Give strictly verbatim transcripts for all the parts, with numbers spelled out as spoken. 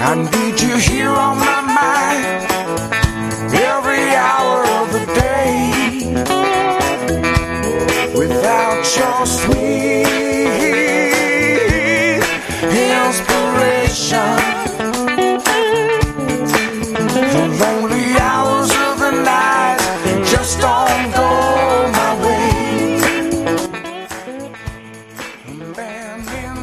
I need you here on my mind every hour of the day. Without your sweet inspiration, the lonely hours of the night just don't go my way. Man in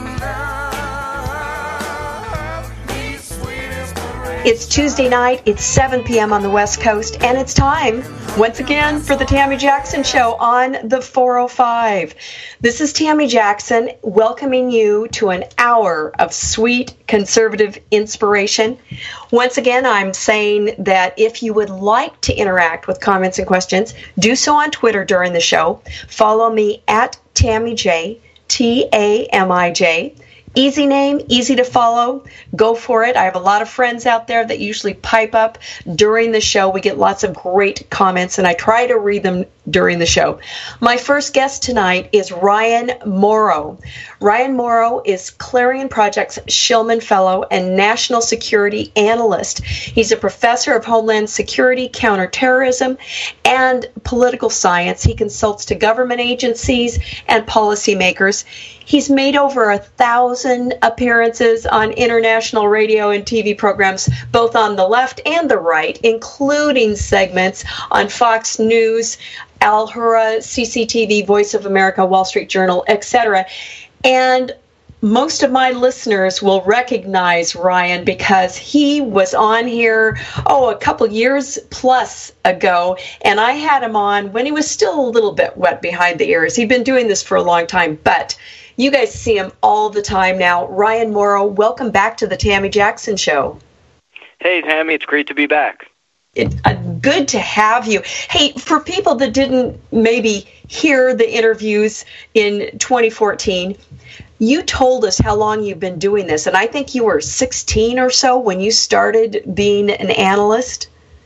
love needs sweet inspiration. It's Tuesday night, it's seven p.m. on the West Coast, and it's time, once again, for the Tammy Jackson Show on the four oh five. This is Tammy Jackson welcoming you to an hour of sweet conservative inspiration. Once again, I'm saying that if you would like to interact with comments and questions, do so on Twitter during the show. Follow me at Tammy J, T A M I J. Easy name, easy to follow. Go for it. I have a lot of friends out there that usually pipe up during the show. We get lots of great comments, and I try to read them during the show. My first guest tonight is Ryan Mauro. Ryan Mauro is Clarion Project's Shillman Fellow and National Security Analyst. He's a professor of Homeland Security, Counterterrorism, and Political Science. He consults to government agencies and policymakers. He's made over a thousand appearances on international radio and T V programs, both on the left and the right, including segments on Fox News, Al Hurra, C C T V, Voice of America, Wall Street Journal, et cetera. And most of my listeners will recognize Ryan because he was on here, oh, a couple years plus ago, and I had him on when he was still a little bit wet behind the ears. He'd been doing this for a long time, but you guys see him all the time now. Ryan Mauro, welcome back to the Tammy Jackson Show. Hey, Tammy, it's great to be back. It, uh, good to have you. Hey, for people that didn't maybe hear the interviews in twenty fourteen, you told us how long you've been doing this, and I think you were sixteen or so when you started being an analyst.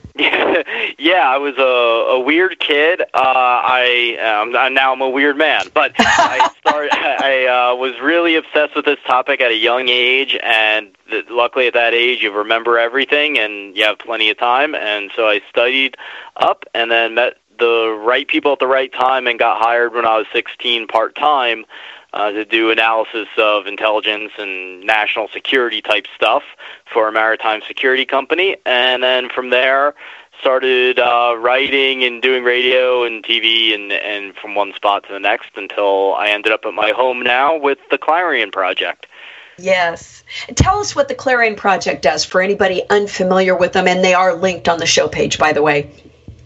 Yeah, I was a, a weird kid. Uh, I um, now I'm a weird man, but I started. I uh, was really obsessed with this topic at a young age, and th- luckily at that age, you remember everything, and you have plenty of time. And so I studied up, and then met the right people at the right time, and got hired when I was sixteen part time. Uh, to do analysis of intelligence and national security type stuff for a maritime security company. And then from there, started uh, writing and doing radio and T V and, and from one spot to the next until I ended up at my home now with the Clarion Project. Yes. Tell us what the Clarion Project does for anybody unfamiliar with them, and they are linked on the show page, by the way.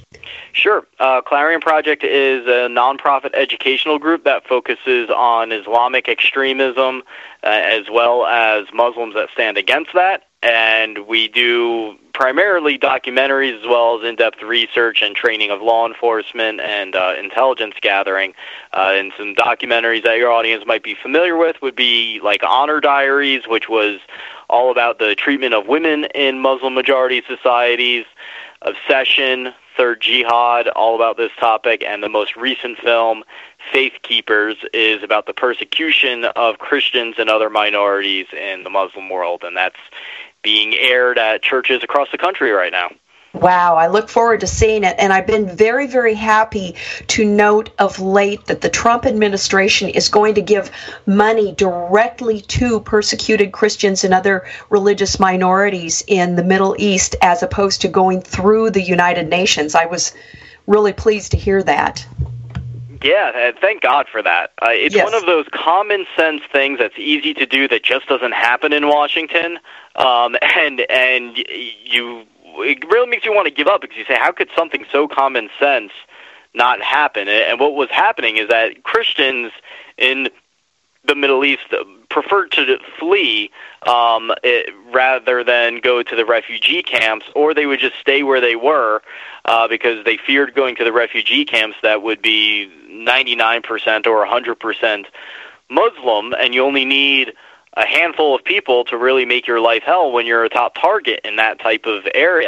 Sure. Uh, Clarion Project is a nonprofit educational group that focuses on Islamic extremism uh, as well as Muslims that stand against that. And we do primarily documentaries as well as in-depth research and training of law enforcement and uh, intelligence gathering. Uh, and some documentaries that your audience might be familiar with would be like Honor Diaries, which was all about the treatment of women in Muslim-majority societies, Obsession, Third Jihad, all about this topic, and the most recent film, Faith Keepers, is about the persecution of Christians and other minorities in the Muslim world, and that's being aired at churches across the country right now. Wow, I look forward to seeing it, and I've been very, very happy to note of late that the Trump administration is going to give money directly to persecuted Christians and other religious minorities in the Middle East as opposed to going through the United Nations. I was really pleased to hear that. Yeah, and thank God for that. Uh, it's yes. one of those common sense things that's easy to do that just doesn't happen in Washington, um, and and you... it really makes you want to give up because you say, how could something so common sense not happen? And what was happening is that Christians in the Middle East preferred to flee um, it, rather than go to the refugee camps, or they would just stay where they were uh, because they feared going to the refugee camps that would be ninety-nine percent or one hundred percent Muslim, and you only need a handful of people to really make your life hell when you're a top target in that type of area.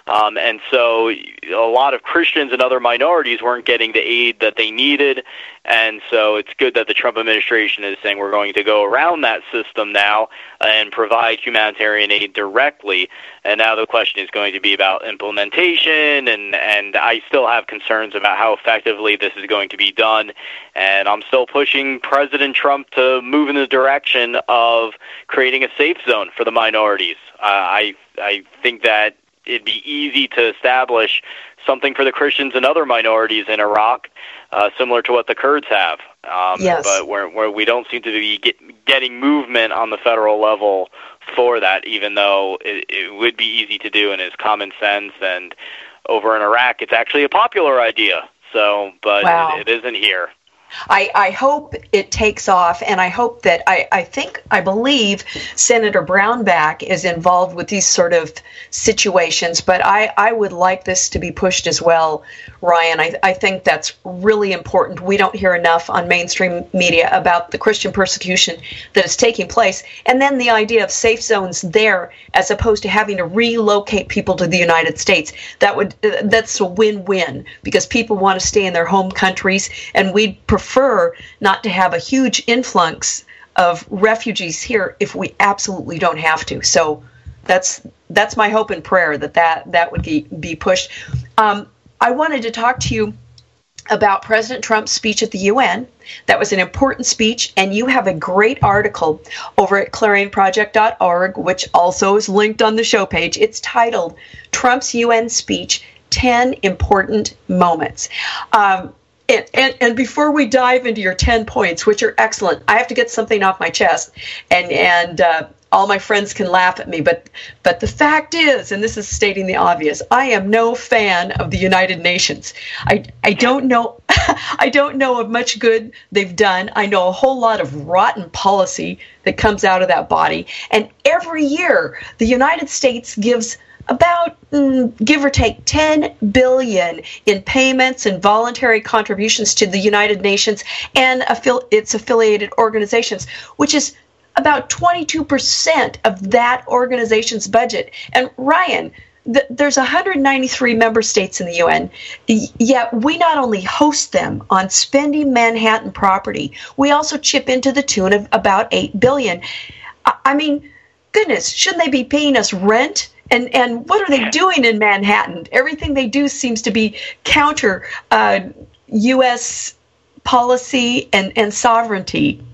Um, and so a lot of Christians and other minorities weren't getting the aid that they needed. And so it's good that the Trump administration is saying we're going to go around that system now and provide humanitarian aid directly. And now the question is going to be about implementation, and, and I still have concerns about how effectively this is going to be done. And I'm still pushing President Trump to move in the direction of creating a safe zone for the minorities. Uh, I I think that it'd be easy to establish something for the Christians and other minorities in Iraq, uh, similar to what the Kurds have. Um, yes. But where, where we don't seem to be get, getting movement on the federal level for that, even though it, it would be easy to do and is common sense. And over in Iraq, it's actually a popular idea. So, but wow. it, it isn't here. I, I hope it takes off, and I hope that I, I think, I believe Senator Brownback is involved with these sort of situations, but I, I would like this to be pushed as well, Ryan. I, I think that's really important. We don't hear enough on mainstream media about the Christian persecution that is taking place, and then the idea of safe zones there as opposed to having to relocate people to the United States. That would that's a win-win, because people want to stay in their home countries, and we'd prefer prefer not to have a huge influx of refugees here if we absolutely don't have to. So that's that's my hope and prayer that that, that would be, be pushed. Um, I wanted to talk to you about President Trump's speech at the U N. That was an important speech, and you have a great article over at clarion project dot org, which also is linked on the show page. It's titled Trump's U N Speech, ten Important Moments. Um, And, and, and before we dive into your ten points, which are excellent, I have to get something off my chest, and and uh, all my friends can laugh at me, but but the fact is, and this is stating the obvious, I am no fan of the United Nations. I I don't know I don't know of much good they've done. I know a whole lot of rotten policy that comes out of that body, and every year the United States gives about, mm, give or take, ten billion dollars in payments and voluntary contributions to the United Nations and affili- its affiliated organizations, which is about twenty-two percent of that organization's budget. And Ryan, th- there's one hundred ninety-three member states in the U N, yet we not only host them on spending Manhattan property, we also chip into the tune of about eight billion dollars. I, I mean, goodness, shouldn't they be paying us rent? And and what are they doing in Manhattan? Everything they do seems to be counter uh, U S policy and, and sovereignty.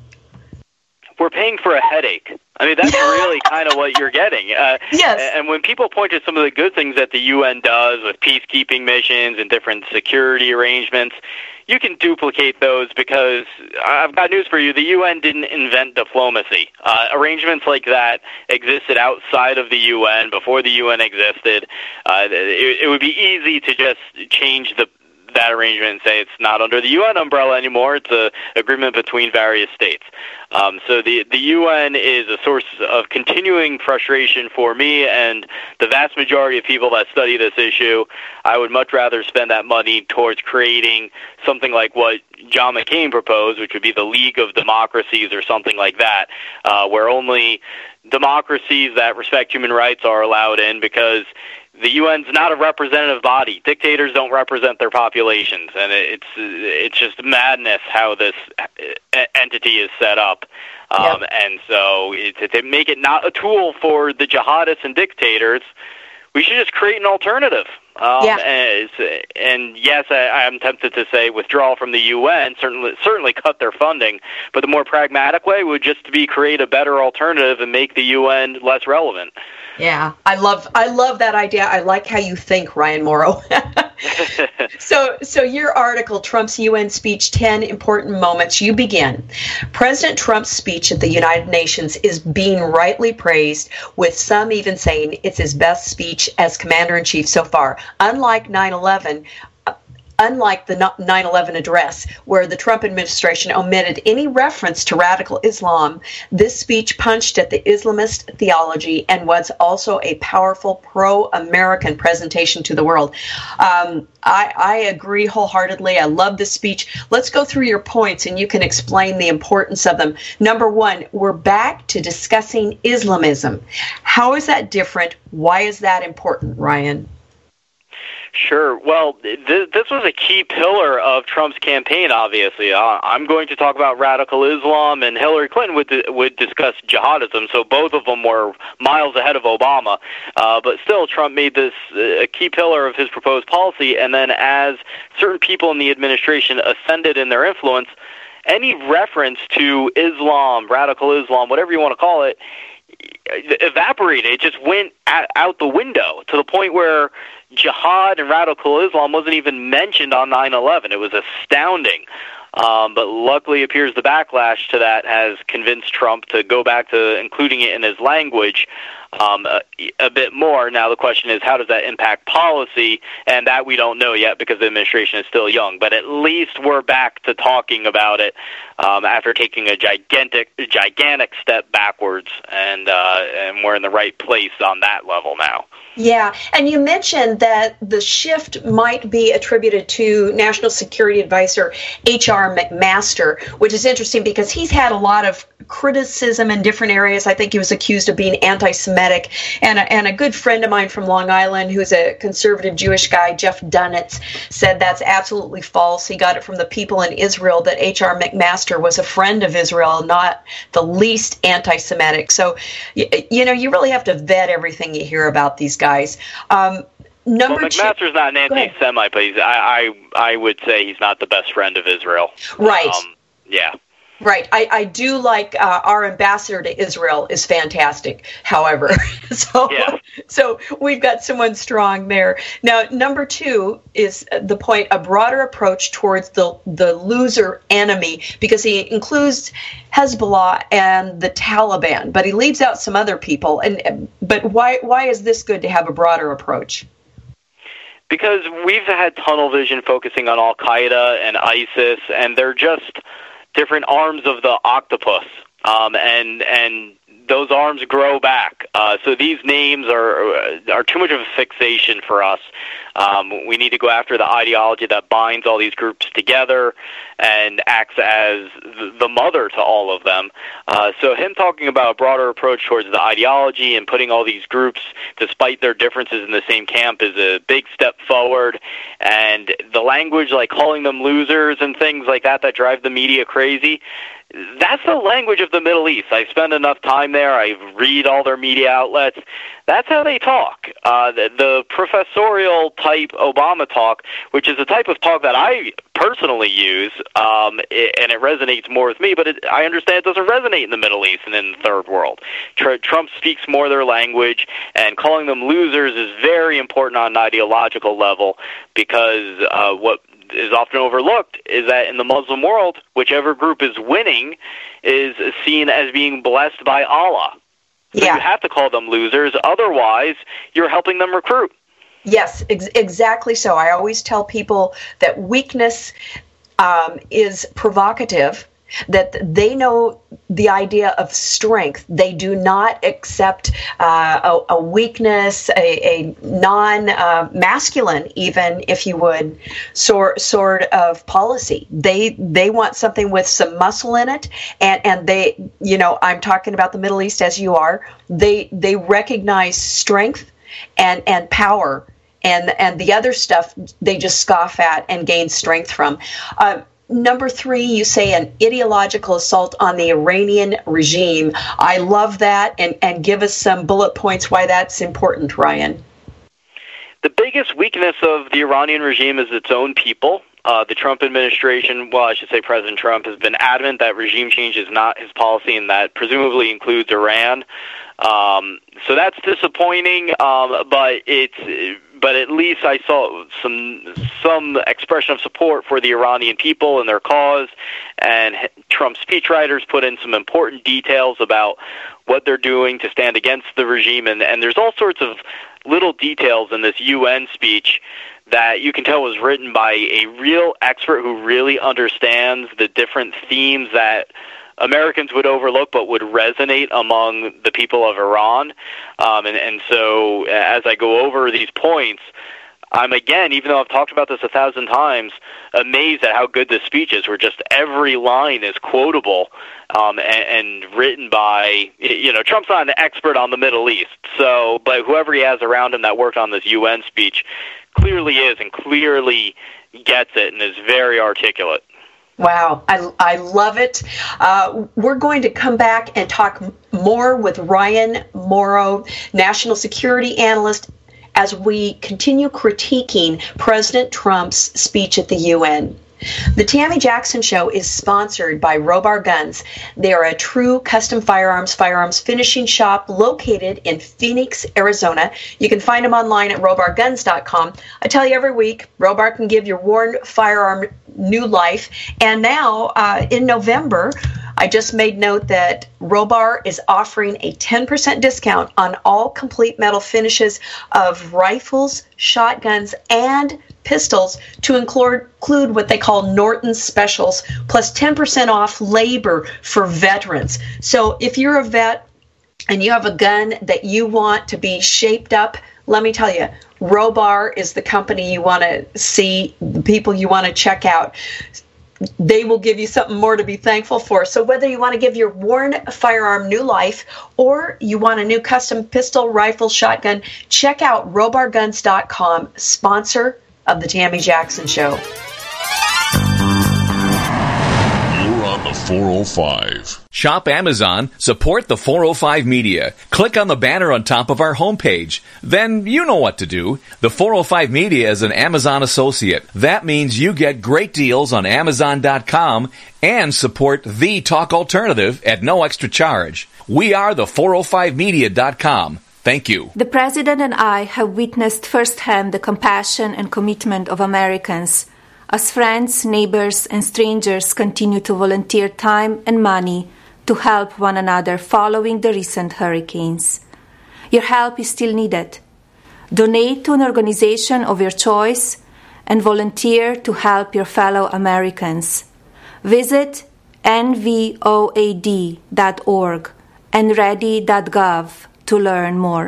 We're paying for a headache. I mean, that's really kind of what you're getting. Uh, yes. And when people point to some of the good things that the U N does with peacekeeping missions and different security arrangements, you can duplicate those, because I've got news for you. The U N didn't invent diplomacy. Uh, arrangements like that existed outside of the U N before the U N existed. Uh, it, it would be easy to just change the that arrangement and say it's not under the U N umbrella anymore. It's an agreement between various states. Um, so the the U N is a source of continuing frustration for me and the vast majority of people that study this issue. I would much rather spend that money towards creating something like what John McCain proposed, which would be the League of Democracies or something like that, uh, where only democracies that respect human rights are allowed in, because the U N's not a representative body. Dictators don't represent their populations, and it's it's just madness how this entity is set up. Um, yep. And so to, to make it not a tool for the jihadists and dictators, we should just create an alternative. Um, yeah. and, and yes, I, I'm tempted to say withdrawal from the U N, certainly certainly cut their funding, but the more pragmatic way would just be create a better alternative and make the U N less relevant. Yeah, I love I love that idea. I like how you think, Ryan Morrow. so, so your article, Trump's U N Speech, ten Important Moments, you begin. President Trump's speech at the United Nations is being rightly praised, with some even saying it's his best speech as commander-in-chief so far. Unlike nine eleven, Unlike the nine eleven address, where the Trump administration omitted any reference to radical Islam, this speech punched at the Islamist theology and was also a powerful pro-American presentation to the world. Um, I, I agree wholeheartedly. I love this speech. Let's go through your points, and you can explain the importance of them. Number one, we're back to discussing Islamism. How is that different? Why is that important, Ryan? Sure. Well, th- this was a key pillar of Trump's campaign, obviously. Uh, I'm going to talk about radical Islam, and Hillary Clinton would di- would discuss jihadism, so both of them were miles ahead of Obama. Uh, but still, Trump made this uh, a key pillar of his proposed policy, and then as certain people in the administration ascended in their influence, any reference to Islam, radical Islam, whatever you want to call it, evaporated. It just went out the window to the point where jihad and radical Islam wasn't even mentioned on nine eleven. It was astounding. Um, but luckily, it appears the backlash to that has convinced Trump to go back to including it in his language um, a, a bit more. Now, the question is, how does that impact policy? And that we don't know yet because the administration is still young. But at least we're back to talking about it um, after taking a gigantic, gigantic step backwards, and uh, and we're in the right place on that level now. Yeah, and you mentioned that the shift might be attributed to National Security Advisor H R McMaster, which is interesting because he's had a lot of criticism in different areas. I think he was accused of being anti-Semitic, and a, and a good friend of mine from Long Island, who's a conservative Jewish guy, Jeff Dunitz, said that's absolutely false. He got it from the people in Israel that H R McMaster was a friend of Israel, not the least anti-Semitic. So, you, you know, you really have to vet everything you hear about these guys. Um, number well, McMaster's two, not an anti-Semite, but he's, I, I I would say he's not the best friend of Israel. Right. Um, yeah. Right. I, I do like uh, our ambassador to Israel is fantastic, however. so yeah. so we've got someone strong there. Now, number two is the point, a broader approach towards the, the loser enemy, because he includes Hezbollah and the Taliban, but he leaves out some other people. And But why why is this good to have a broader approach? Because we've had tunnel vision focusing on Al-Qaeda and ISIS, and they're just different arms of the octopus, um, and and those arms grow back. Uh, so these names are are too much of a fixation for us. Um, we need to go after the ideology that binds all these groups together and acts as the mother to all of them. Uh, so him talking about a broader approach towards the ideology and putting all these groups, despite their differences, in the same camp is a big step forward. And the language, like calling them losers and things like that, that drive the media crazy, that's the language of the Middle East. I spend enough time there. I read all their media outlets. That's how they talk. Uh, the, the professorial type Obama talk, which is the type of talk that I personally use, um, it, and it resonates more with me, but it, I understand it doesn't resonate in the Middle East and in the Third World. Tr- Trump speaks more their language, and calling them losers is very important on an ideological level, because uh, what is often overlooked is that in the Muslim world, whichever group is winning is seen as being blessed by Allah. So yeah. You have to call them losers, otherwise you're helping them recruit. Yes, ex- exactly so. I always tell people that weakness um, is provocative, that they know the idea of strength. They do not accept uh, a, a weakness, a, a non-masculine, uh, even, if you would, sort, sort of policy. They they want something with some muscle in it, and, and they, you know, I'm talking about the Middle East as you are, they they recognize strength and, and power, and, and the other stuff they just scoff at and gain strength from. Uh, Number three, you say an ideological assault on the Iranian regime. I love that, and, and give us some bullet points why that's important, Ryan. The biggest weakness of the Iranian regime is its own people. Uh, the Trump administration, well, I should say President Trump, has been adamant that regime change is not his policy, and that presumably includes Iran. Um, so that's disappointing, um, but it's... But at least I saw some some expression of support for the Iranian people and their cause, and Trump's speechwriters put in some important details about what they're doing to stand against the regime, and, and there's all sorts of little details in this U N speech that you can tell was written by a real expert who really understands the different themes that Americans would overlook but would resonate among the people of Iran. Um, and, and so as I go over these points, I'm, again, even though I've talked about this a thousand times, amazed at how good this speech is, where just every line is quotable um, and, and written by, you know, Trump's not an expert on the Middle East, so, but whoever he has around him that worked on this U N speech clearly is and clearly gets it and is very articulate. Wow, I, I love it. Uh, we're going to come back and talk more with Ryan Mauro, national security analyst, as we continue critiquing President Trump's speech at the U N. The Tammy Jackson Show is sponsored by Robar Guns. They are a true custom firearms, firearms finishing shop located in Phoenix, Arizona. You can find them online at robar guns dot com. I tell you every week, Robar can give your worn firearm new life. And now, uh, in November, I just made note that Robar is offering a ten percent discount on all complete metal finishes of rifles, shotguns, and pistols to include what they call Norton Specials, plus ten percent off labor for veterans. So if you're a vet and you have a gun that you want to be shaped up, let me tell you, Robar is the company you want to see, the people you want to check out. They will give you something more to be thankful for. So whether you want to give your worn firearm new life or you want a new custom pistol, rifle, shotgun, check out robar guns dot com, sponsor of the Tammy Jackson Show. You're on the four oh five. Shop Amazon, support the four oh five Media. Click on the banner on top of our homepage. Then you know what to do. The four oh five Media is an Amazon associate. That means you get great deals on amazon dot com and support the talk alternative at no extra charge. We are the four oh five media dot com. Thank you. The President and I have witnessed firsthand the compassion and commitment of Americans as friends, neighbors, and strangers continue to volunteer time and money to help one another following the recent hurricanes. Your help is still needed. Donate to an organization of your choice and volunteer to help your fellow Americans. Visit N V O A D dot org and ready dot gov to learn more.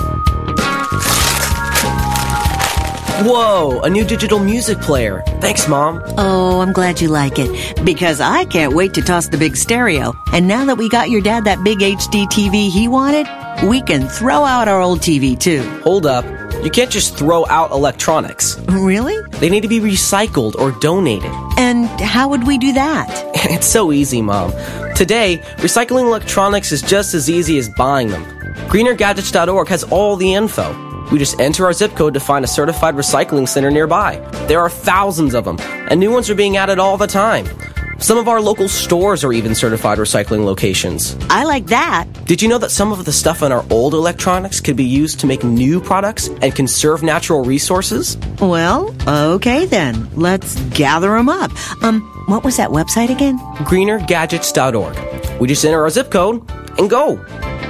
Whoa, a new digital music player. Thanks, Mom. Oh, I'm glad you like it, because I can't wait to toss the big stereo. And now that we got your dad that big H D T V he wanted, we can throw out our old T V, too. Hold up. You can't just throw out electronics. Really? They need to be recycled or donated. And how would we do that? It's so easy, Mom. Today, recycling electronics is just as easy as buying them. greener gadgets dot org has all the info. We just enter our zip code to find a certified recycling center nearby. There are thousands of them, and new ones are being added all the time. Some of our local stores are even certified recycling locations. I like that. Did you know that some of the stuff in our old electronics could be used to make new products and conserve natural resources? Well, okay then. Let's gather them up. Um, what was that website again? greener gadgets dot org. We just enter our zip code and go.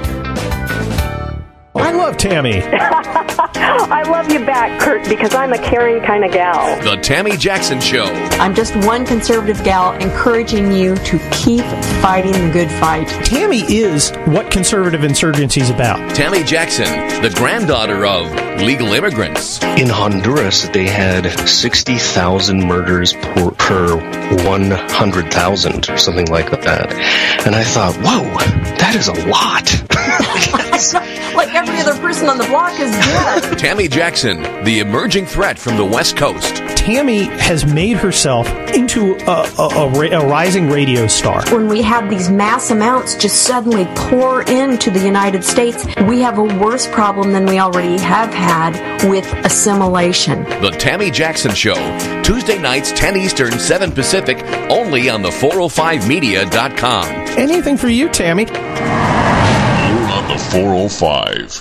I love Tammy. I love you back, Kurt, because I'm a caring kind of gal. The Tammy Jackson Show. I'm just one conservative gal encouraging you to keep fighting the good fight. Tammy is what conservative insurgency is about. Tammy Jackson, the granddaughter of legal immigrants. In Honduras, they had sixty thousand murders per, per one hundred thousand, or something like that. And I thought, whoa, that is a lot. Like every other person on the block is dead. Tammy Jackson, the emerging threat from the West Coast. Tammy has made herself into a, a, a, a rising radio star. When we have these mass amounts just suddenly pour into the United States, we have a worse problem than we already have had with assimilation. The Tammy Jackson Show, Tuesday nights, ten Eastern, seven Pacific, only on the four oh five media dot com. Anything for you, Tammy. You're on the four oh five.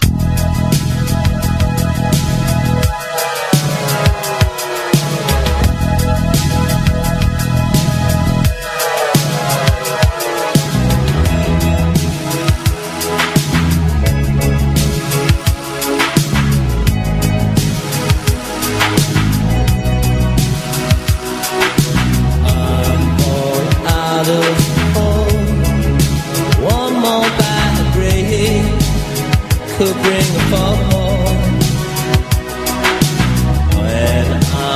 Could bring a fall.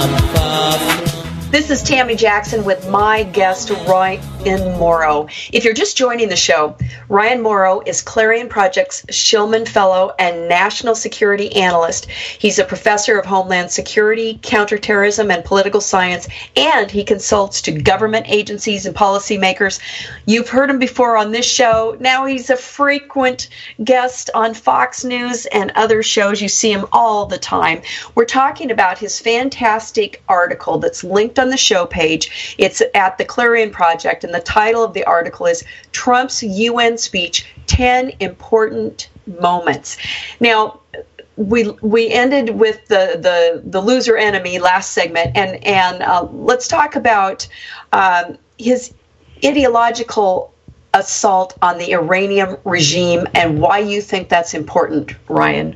This is Tammy Jackson with my guest, Ryan Mauro. If you're just joining the show, Ryan Mauro is Clarion Project's Shillman Fellow and National Security Analyst. He's a professor of Homeland Security, Counterterrorism, and Political Science, and he consults to government agencies and policymakers. You've heard him before on this show. Now he's a frequent guest on Fox News and other shows. You see him all the time. We're talking about his fantastic article that's linked on the show page. It's at the Clarion Project, and the title of the article is Trump's U N Speech, ten Important Moments. Now, we we ended with the, the, the loser enemy last segment, and, and uh, let's talk about um, his ideological assault on the Iranian regime and why you think that's important, Ryan.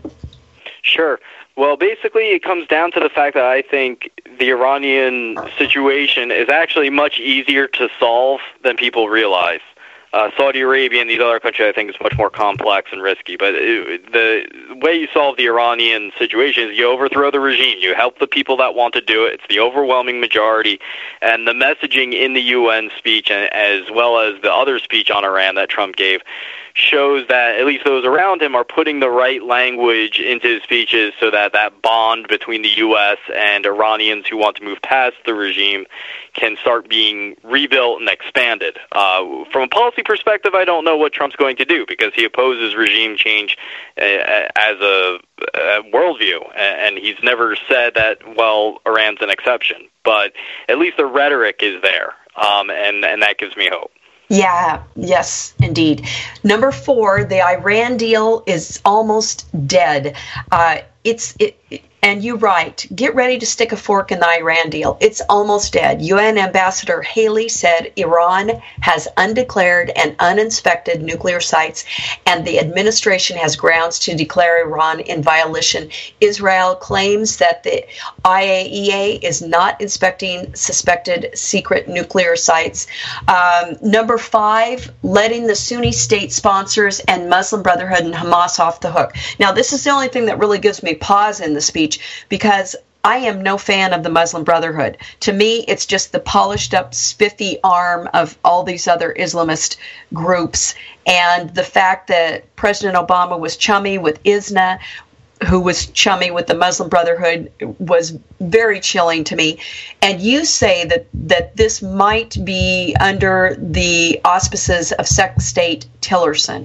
Sure. Well, basically, it comes down to the fact that I think the Iranian situation is actually much easier to solve than people realize. Uh, Saudi Arabia and these other countries, I think, is much more complex and risky. But it, the way you solve the Iranian situation is you overthrow the regime. You help the people that want to do it. It's the overwhelming majority. And the messaging in the U N speech, as well as the other speech on Iran that Trump gave, shows that at least those around him are putting the right language into his speeches so that that bond between the U S and Iranians who want to move past the regime can start being rebuilt and expanded. Uh, from a policy perspective, I don't know what Trump's going to do because he opposes regime change uh, as a, a worldview, and he's never said that, well, Iran's an exception. But at least the rhetoric is there, um, and, and that gives me hope. Yeah, yes, indeed. Number four, the Iran deal is almost dead. Uh, it's it, and you're right. Get ready to stick a fork in the Iran deal. It's almost dead. U N Ambassador Haley said Iran has undeclared and uninspected nuclear sites, and the administration has grounds to declare Iran in violation. Israel claims that the I A E A is not inspecting suspected secret nuclear sites. Um, number five, letting the Sunni state sponsors and Muslim Brotherhood and Hamas off the hook. Now, this is the only thing that really gives me pause in the speech, because I am no fan of the Muslim Brotherhood. To me, it's just the polished up, spiffy arm of all these other Islamist groups. And the fact that President Obama was chummy with I S N A, who was chummy with the Muslim Brotherhood, was very chilling to me. And you say that, that this might be under the auspices of sex state Tillerson.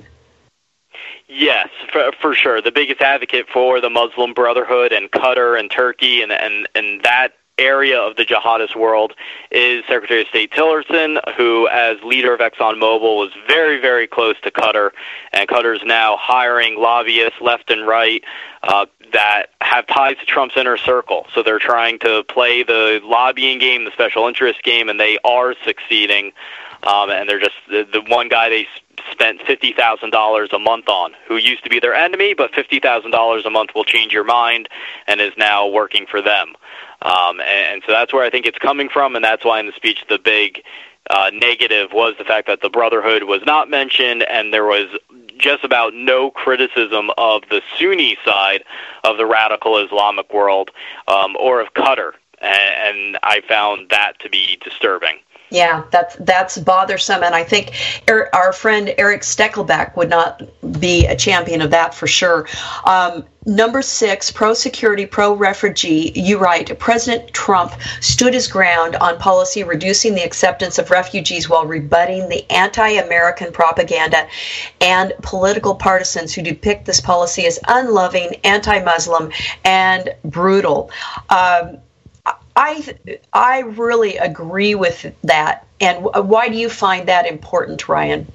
Yes, for, for sure. The biggest advocate for the Muslim Brotherhood and Qatar and Turkey and, and, and that area of the jihadist world is Secretary of State Tillerson, who, as leader of ExxonMobil, was very, very close to Qatar, and Qatar is now hiring lobbyists left and right uh, that have ties to Trump's inner circle. So they're trying to play the lobbying game, the special interest game, and they are succeeding. Um, and they're just the, the one guy they spent fifty thousand dollars a month on, who used to be their enemy, but fifty thousand dollars a month will change your mind, and is now working for them. Um, and, and so that's where I think it's coming from, and that's why in the speech the big uh, negative was the fact that the Brotherhood was not mentioned, and there was just about no criticism of the Sunni side of the radical Islamic world um, or of Qatar, and, and I found that to be disturbing. Yeah, that's that's bothersome, and I think er, our friend Eric Steckelbeck would not be a champion of that for sure. Um, number six, pro-security, pro-refugee. You're right. President Trump stood his ground on policy reducing the acceptance of refugees while rebutting the anti-American propaganda and political partisans who depict this policy as unloving, anti-Muslim, and brutal. Um, I I really agree with that. And why do you find that important, Ryan?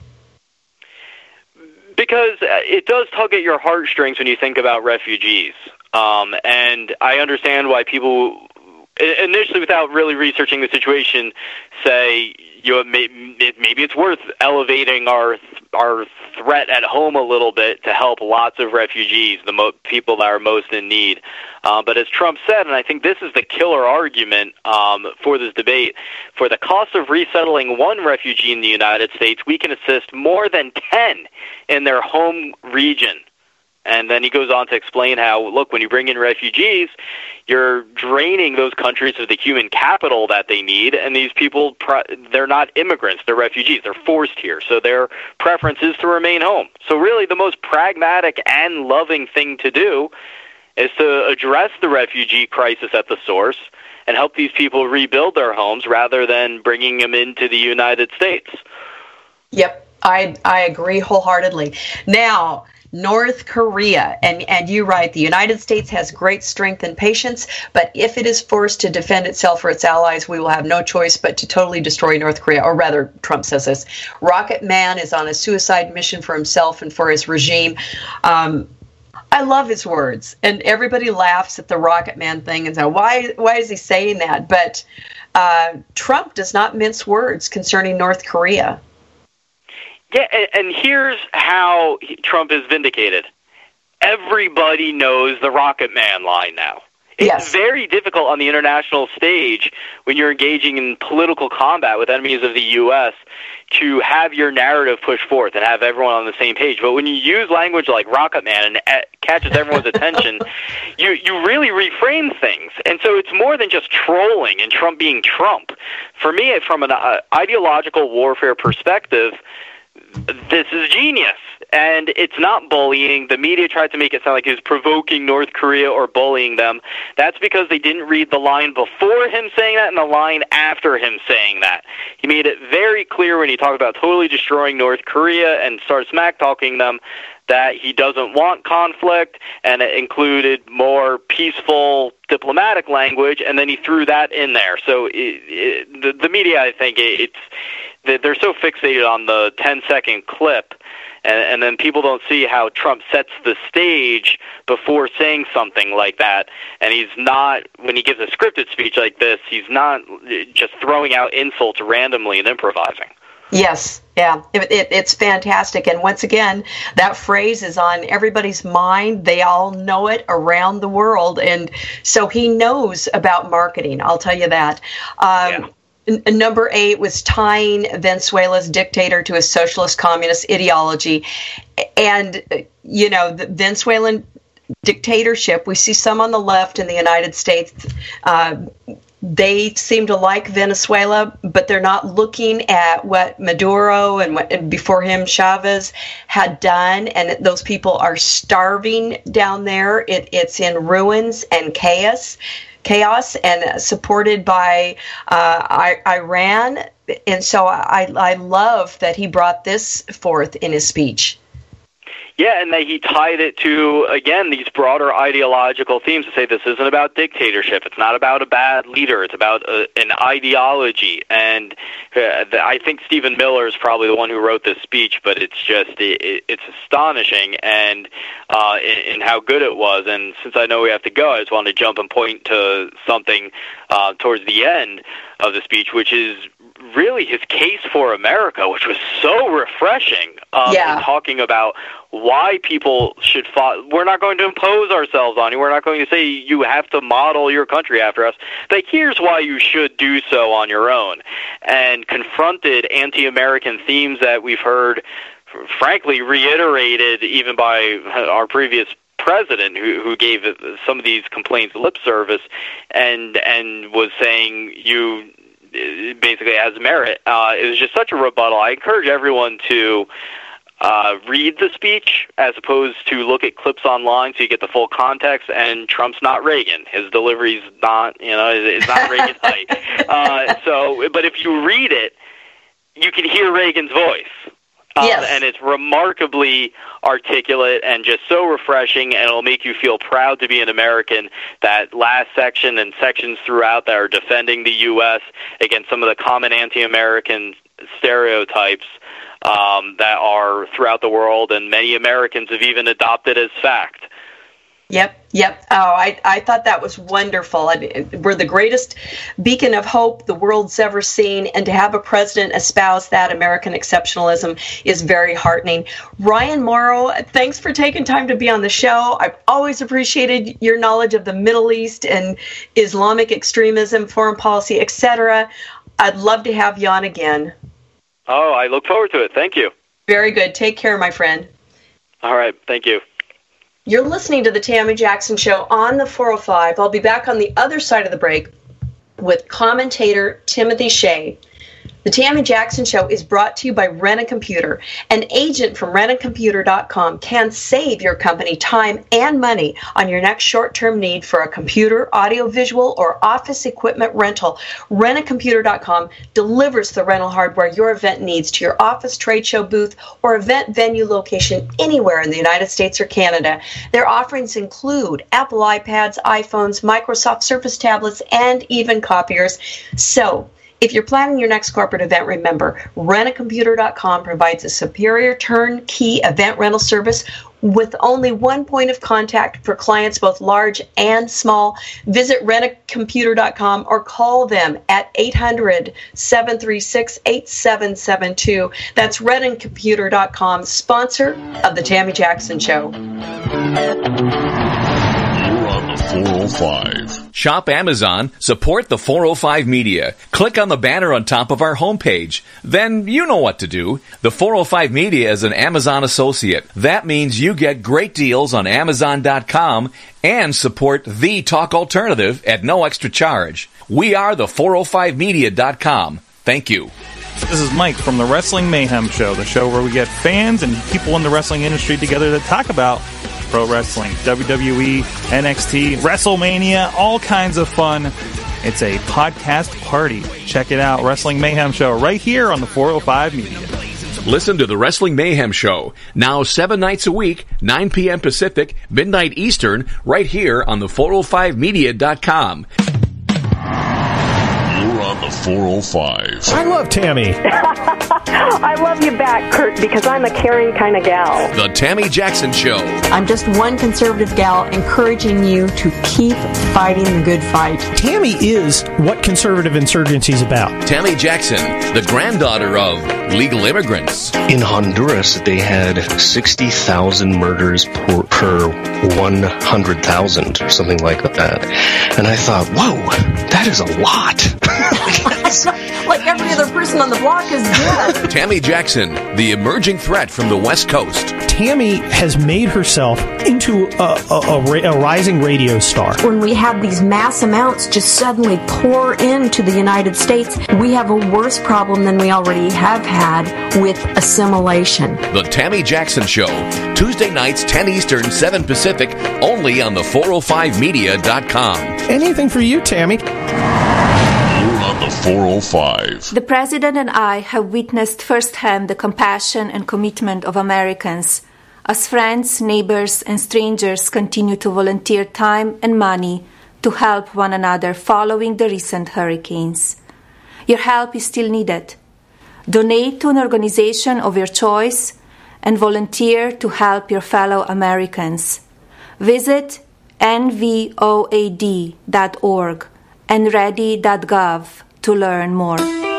Because it does tug at your heartstrings when you think about refugees. Um, and I understand why people, initially without really researching the situation, say, you know, maybe it's worth elevating our our threat at home a little bit to help lots of refugees, the mo- people that are most in need. Uh, but as Trump said, and I think this is the killer argument um, for this debate, for the cost of resettling one refugee in the United States, we can assist more than ten in their home region. And then he goes on to explain how, look, when you bring in refugees, you're draining those countries of the human capital that they need, and these people, they're not immigrants, they're refugees, they're forced here, so their preference is to remain home. So really the most pragmatic and loving thing to do is to address the refugee crisis at the source and help these people rebuild their homes rather than bringing them into the United States. Yep, I I agree wholeheartedly. Now, North Korea, and, and you're right, the United States has great strength and patience, but if it is forced to defend itself or its allies, we will have no choice but to totally destroy North Korea, or rather, Trump says this. Rocket Man is on a suicide mission for himself and for his regime. Um, I love his words, and everybody laughs at the Rocket Man thing and say, why, why is he saying that? But uh, Trump does not mince words concerning North Korea. Yeah, and, and here's how he, Trump is vindicated. Everybody knows the Rocket Man line now. It's yes. very difficult on the international stage when you're engaging in political combat with enemies of the U S to have your narrative pushed forth and have everyone on the same page. But when you use language like Rocket Man and it catches everyone's attention, you, you really reframe things. And so it's more than just trolling and Trump being Trump. For me, from an uh, ideological warfare perspective, this is genius, and it's not bullying. The media tried to make it sound like he was provoking North Korea or bullying them. That's because they didn't read the line before him saying that and the line after him saying that. He made it very clear when he talked about totally destroying North Korea and started smack-talking them that he doesn't want conflict, and it included more peaceful diplomatic language, and then he threw that in there. So it, it, the, the media, I think, it, it's they're so fixated on the ten-second clip, and, and then people don't see how Trump sets the stage before saying something like that. And he's not, when he gives a scripted speech like this, he's not just throwing out insults randomly and improvising. Yes, yeah, it, it, it's fantastic. And once again, that phrase is on everybody's mind. They all know it around the world. And so he knows about marketing, I'll tell you that. Um, yeah. N- number eight was tying Venezuela's dictator to a socialist communist ideology. And, you know, the Venezuelan dictatorship, we see some on the left in the United States. Uh, They seem to like Venezuela, but they're not looking at what Maduro and, what, and before him Chavez had done, and those people are starving down there. It, it's in ruins and chaos, chaos, and supported by uh, I, Iran. And so I, I love that he brought this forth in his speech. Yeah, and that he tied it to, again, these broader ideological themes to say this isn't about dictatorship. It's not about a bad leader. It's about a, an ideology. And uh, the, I think Stephen Miller is probably the one who wrote this speech, but it's just, it, it's astonishing and uh, in, in how good it was. And since I know we have to go, I just wanted to jump and point to something uh, towards the end of the speech, which is really his case for America, which was so refreshing. Um, yeah. in talking about why people should follow. We're not going to impose ourselves on you. We're not going to say you have to model your country after us. But here's why you should do so on your own. And confronted anti-American themes that we've heard, frankly, reiterated even by our previous president, who who gave some of these complaints lip service, and and was saying you basically has merit. Uh, it was just such a rebuttal. I encourage everyone to uh, read the speech as opposed to look at clips online so you get the full context. And Trump's not Reagan. His delivery's not, you know, it's not Reagan height. Uh, so, but if you read it, you can hear Reagan's voice. Um, yes. And it's remarkably articulate and just so refreshing, and it'll make you feel proud to be an American. That last section and sections throughout that are defending the U S against some of the common anti-American stereotypes um, that are throughout the world, and many Americans have even adopted as fact. Yep, yep. Oh, I, I thought that was wonderful. I, we're the greatest beacon of hope the world's ever seen, and to have a president espouse that American exceptionalism is very heartening. Ryan Morrow, thanks for taking time to be on the show. I've always appreciated your knowledge of the Middle East and Islamic extremism, foreign policy, et cetera. I'd love to have you on again. Oh, I look forward to it. Thank you. Very good. Take care, my friend. All right. Thank you. You're listening to the Tammy Jackson Show on the four oh five. I'll be back on the other side of the break with commentator Timothy Shea. The Tammy Jackson Show is brought to you by Rent-A-Computer. An agent from rent a computer dot com can save your company time and money on your next short-term need for a computer, audiovisual, or office equipment rental. rent a computer dot com delivers the rental hardware your event needs to your office, trade show booth, or event venue location anywhere in the United States or Canada. Their offerings include Apple iPads, iPhones, Microsoft Surface tablets, and even copiers. So, if you're planning your next corporate event, remember, rent a computer dot com provides a superior turnkey event rental service with only one point of contact for clients both large and small. Visit rent a computer dot com or call them at eight hundred, seven three six, eight seven seven two. That's rent a computer dot com, sponsor of the Tammy Jackson Show. four oh five. Shop Amazon, support the four oh five Media. Click on the banner on top of our homepage. Then you know what to do. The four oh five Media is an Amazon associate. That means you get great deals on amazon dot com and support the talk alternative at no extra charge. We are the four oh five media dot com. Thank you. This is Mike from the Wrestling Mayhem Show, the show where we get fans and people in the wrestling industry together to talk about pro wrestling, W W E, N X T, WrestleMania, all kinds of fun. It's a podcast party. Check it out, Wrestling Mayhem Show, right here on the four oh five Media. Listen to the Wrestling Mayhem Show, now seven nights a week, nine p.m. Pacific, midnight Eastern, right here on the four oh five media dot com. You're on the four oh five. I love Tammy. I love you back, Kurt, because I'm a caring kind of gal. The Tammy Jackson Show. I'm just one conservative gal encouraging you to keep fighting the good fight. Tammy is what conservative insurgency is about. Tammy Jackson, the granddaughter of legal immigrants. In Honduras, they had sixty thousand murders per, per one hundred thousand, or something like that. And I thought, whoa, that is a lot. Like every other person on the block is dead. Tammy Jackson, the emerging threat from the West Coast. Tammy has made herself into a, a, a, a rising radio star. When we have these mass amounts just suddenly pour into the United States, we have a worse problem than we already have had with assimilation. The Tammy Jackson Show, Tuesday nights, ten Eastern, seven Pacific, only on the four oh five media dot com. Anything for you, Tammy. The four oh five. The President and I have witnessed firsthand the compassion and commitment of Americans as friends, neighbors, and strangers continue to volunteer time and money to help one another following the recent hurricanes. Your help is still needed. Donate to an organization of your choice and volunteer to help your fellow Americans. Visit N V O A D dot org and ready dot gov to learn more.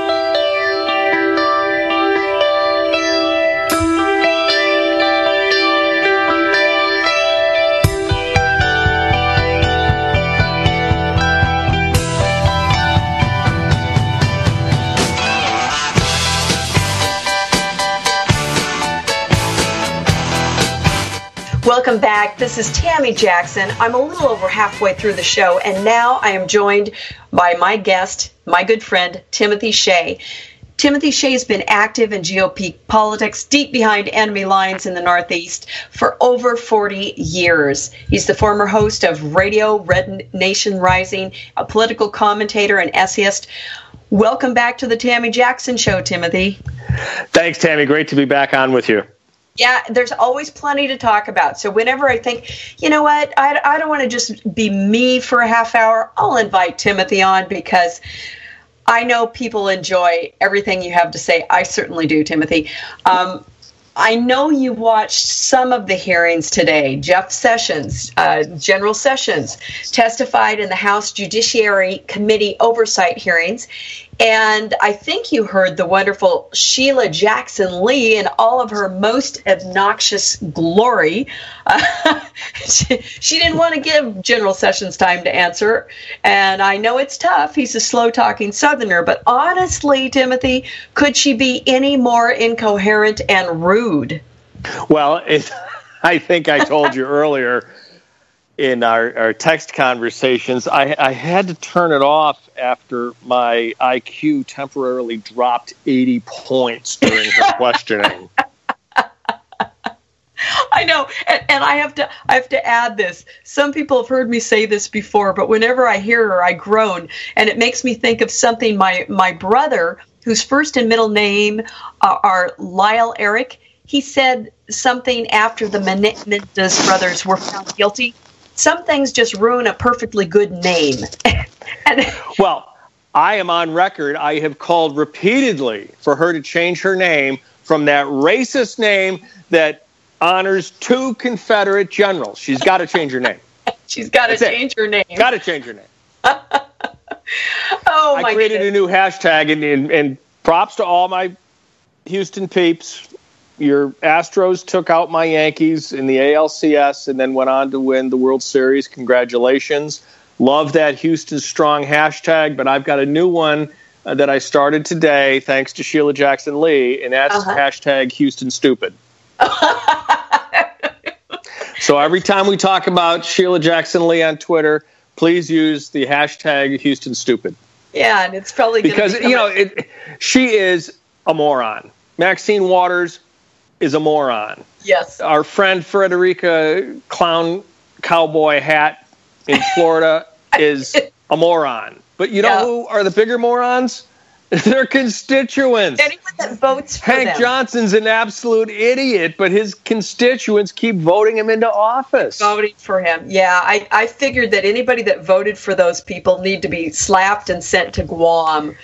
Welcome back. This is Tammy Jackson. I'm a little over halfway through the show, and now I am joined by my guest, my good friend, Timothy Shea. Timothy Shea has been active in G O P politics deep behind enemy lines in the Northeast for over forty years. He's the former host of Radio Red Nation Rising, a political commentator and essayist. Welcome back to the Tammy Jackson Show, Timothy. Thanks, Tammy. Great to be back on with you. Yeah, there's always plenty to talk about. So whenever I think, you know what, I, I don't want to just be me for a half hour, I'll invite Timothy on because I know people enjoy everything you have to say. I certainly do, Timothy. Um, I know you watched some of the hearings today. Jeff Sessions, uh, General Sessions, testified in the House Judiciary Committee oversight hearings. And I think you heard the wonderful Sheila Jackson Lee in all of her most obnoxious glory. Uh, she, she didn't want to give General Sessions time to answer. And I know it's tough. He's a slow-talking Southerner. But honestly, Timothy, could she be any more incoherent and rude? Well, it, I think I told you earlier in our, our text conversations, I, I had to turn it off after my I Q temporarily dropped eighty points during her questioning. I know, and, and I have to I have to add this. Some people have heard me say this before, but whenever I hear her, I groan, and it makes me think of something my, my brother, whose first and middle name uh, are Lyle Eric, he said something after the Menendez brothers were found guilty. Some things just ruin a perfectly good name. and, well, I am on record. I have called repeatedly for her to change her name from that racist name that honors two Confederate generals. She's got to change her name. She's got to change her name. Got to change her name. oh, my I created goodness. a new hashtag, and, and, and props to all my Houston peeps. Your Astros took out my Yankees in the A L C S and then went on to win the World Series. Congratulations. Love that Houston Strong hashtag, but I've got a new one uh, that I started today thanks to Sheila Jackson Lee, and that's uh-huh. hashtag Houston Stupid. So every time we talk about Sheila Jackson Lee on Twitter, please use the hashtag Houston Stupid. Yeah, and it's probably gonna because you know it, she is a moron. Maxine Waters is a moron. Yes. Our friend Frederica Clown Cowboy Hat in Florida is a moron. But you know yeah. who are the bigger morons? Their constituents. Anyone that votes for Hank them. Johnson's an absolute idiot, but his constituents keep voting him into office. Voting for him. Yeah, I, I figured that anybody that voted for those people need to be slapped and sent to Guam.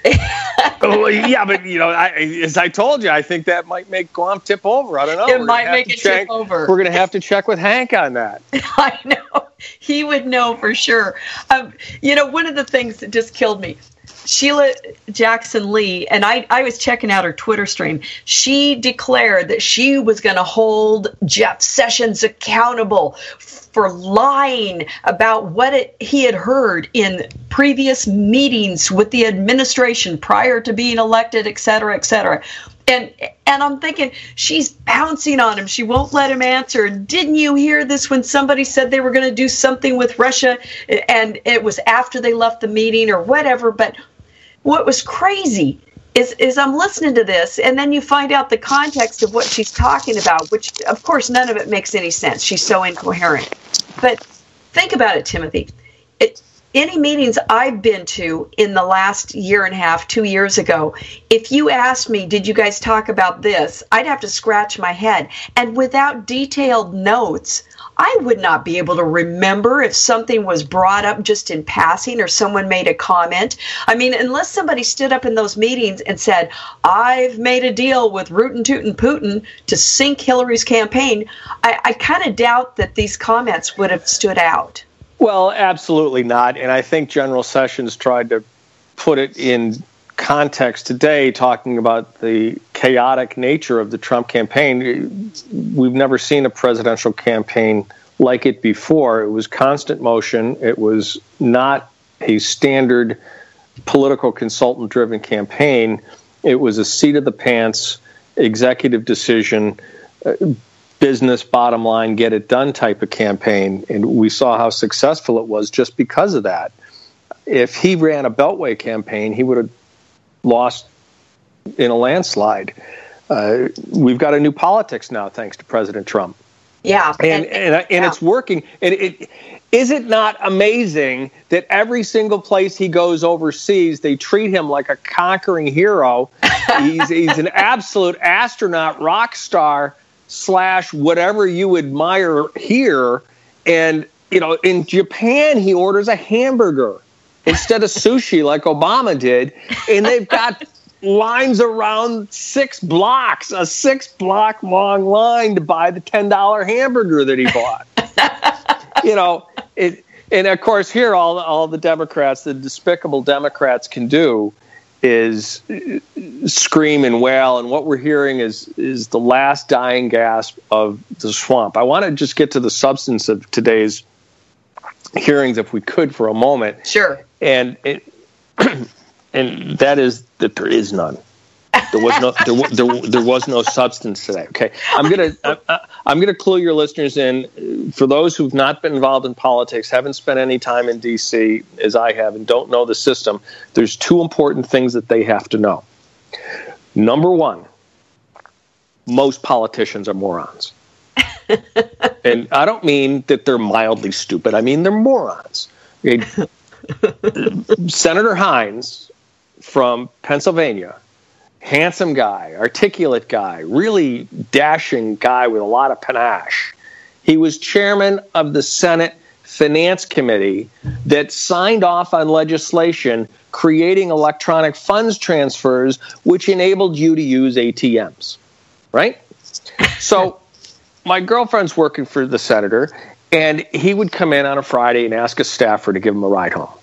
oh, yeah, but, you know, I, as I told you, I think that might make Guam tip over. I don't know. It We're might make it check, tip over. We're going to have to check with Hank on that. I know. He would know for sure. Um, you know, one of the things that just killed me, Sheila Jackson Lee, and I, I was checking out her Twitter stream, she declared that she was going to hold Jeff Sessions accountable for lying about what it, he had heard in previous meetings with the administration prior to being elected, et cetera, et cetera. And and I'm thinking, she's bouncing on him. She won't let him answer. Didn't you hear this when somebody said they were going to do something with Russia and it was after they left the meeting or whatever? But what was crazy is, is I'm listening to this, and then you find out the context of what she's talking about, which, of course, none of it makes any sense. She's so incoherent. But think about it, Timothy. It, any meetings I've been to in the last year and a half, two years ago, if you asked me, did you guys talk about this, I'd have to scratch my head. And without detailed notes, I would not be able to remember if something was brought up just in passing or someone made a comment. I mean, unless somebody stood up in those meetings and said, I've made a deal with Rootin' Tootin' Putin to sink Hillary's campaign, I, I kind of doubt that these comments would have stood out. Well, absolutely not. And I think General Sessions tried to put it in context today, talking about the chaotic nature of the Trump campaign. We've never seen a presidential campaign like it before. It was constant motion. It was not a standard political consultant-driven campaign. It was a seat-of-the-pants, executive decision, uh, business, bottom line, get it done type of campaign. And we saw how successful it was just because of that. If he ran a Beltway campaign, he would have lost in a landslide. Uh, we've got a new politics now, thanks to President Trump. Yeah, and and, and, and yeah. It's working. And it is it not amazing that every single place he goes overseas, they treat him like a conquering hero. he's he's an absolute astronaut, rock star slash whatever you admire here. And you know, in Japan, he orders a hamburger instead of sushi like Obama did, and they've got lines around six blocks, a six-block long line to buy the ten dollar hamburger that he bought. you know, it, and of course here all, all the Democrats, the despicable Democrats can do is scream and wail, and what we're hearing is is the last dying gasp of the swamp. I want to just get to the substance of today's hearings, if we could, for a moment. Sure. And it, and that is that there is none. There was no there, wa- there, there was no substance today. Okay, I'm gonna I, I'm gonna clue your listeners in. For those who've not been involved in politics, haven't spent any time in D C as I have, and don't know the system, there's two important things that they have to know. Number one, most politicians are morons. And I don't mean that they're mildly stupid. I mean they're morons. Okay? Senator Hines from Pennsylvania, handsome guy, articulate guy, really dashing guy with a lot of panache. He was chairman of the Senate Finance Committee that signed off on legislation creating electronic funds transfers, which enabled you to use A T Ms, right? So my girlfriend's working for the senator, and he would come in on a Friday and ask a staffer to give him a ride home.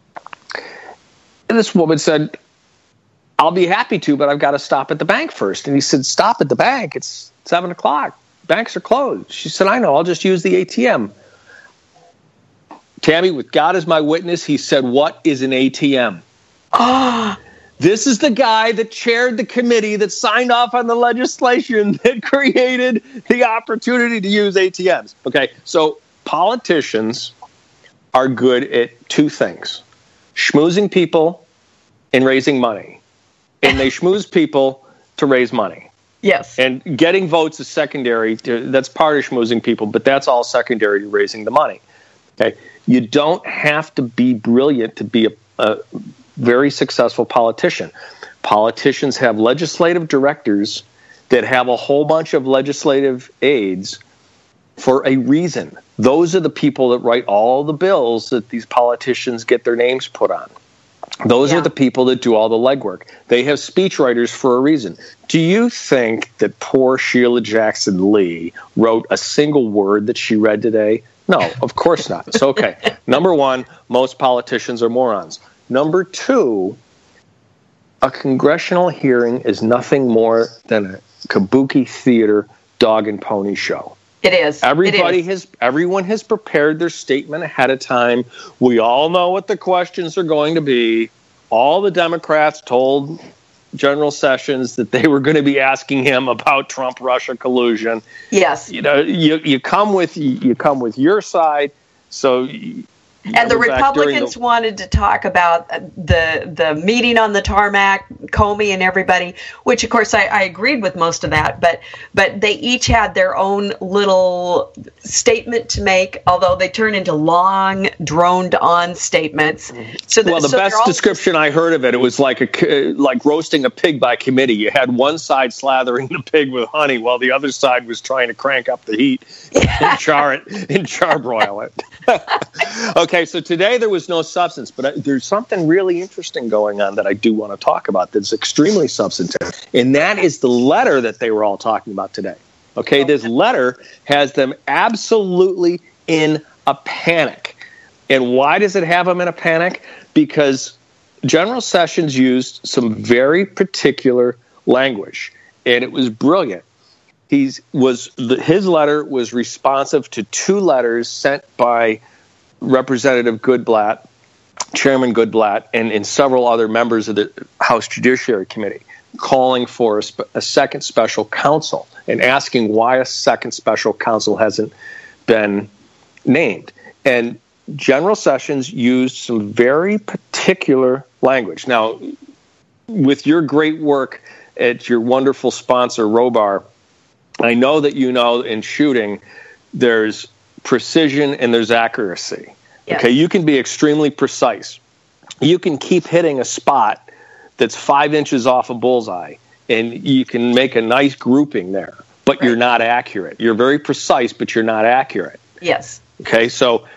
And this woman said, I'll be happy to, but I've got to stop at the bank first. And he said, stop at the bank. It's seven o'clock. Banks are closed. She said, I know. I'll just use the A T M. Tammy, with God as my witness, he said, what is an A T M? Ah. This is the guy that chaired the committee that signed off on the legislation that created the opportunity to use A T Ms. Okay, so politicians are good at two things: schmoozing people and raising money. And they schmooze people to raise money. Yes. And getting votes is secondary. To, that's part of schmoozing people, but that's all secondary to raising the money. Okay, you don't have to be brilliant to be a, a very successful politician. Politicians have legislative directors that have a whole bunch of legislative aides for a reason. Those are the people that write all the bills that these politicians get their names put on. Those yeah. are the people that do all the legwork. They have speechwriters for a reason. Do you think that poor Sheila Jackson Lee wrote a single word that she read today? No, of course not. So, okay. Number one, most politicians are morons. Number two, a congressional hearing is nothing more than a kabuki theater dog and pony show. It is. Everybody it is. has, everyone has prepared their statement ahead of time. We all know what the questions are going to be. All the Democrats told General Sessions that they were going to be asking him about Trump-Russia collusion. Yes. You know, you you come with you come with your side, so. You, And the Republicans the- wanted to talk about the the meeting on the tarmac, Comey and everybody, which of course I, I agreed with most of that, but but they each had their own little statement to make, although they turn into long, droned-on statements. So well, the so best description I heard of it, it was like a like roasting a pig by committee. You had one side slathering the pig with honey, while the other side was trying to crank up the heat yeah. and char it and charbroil it. Okay, so today there was no substance, but I, there's something really interesting going on that I do want to talk about that's extremely substantive, and that is the letter that they were all talking about today. Okay, this letter has them absolutely in a panic. And why does it have them in a panic? Because General Sessions used some very particular language, and it was brilliant. He's was the, his letter was responsive to two letters sent by Representative Goodblatt, Chairman Goodblatt, and, and several other members of the House Judiciary Committee, calling for a, sp- a second special counsel and asking why a second special counsel hasn't been named. And General Sessions used some very particular language. Now, with your great work at your wonderful sponsor, Robar, I know that you know in shooting there's precision and there's accuracy. Yes. Okay, you can be extremely precise. You can keep hitting a spot that's five inches off a bullseye, and you can make a nice grouping there, but right. you're not accurate. You're very precise, but you're not accurate. Yes. Okay, so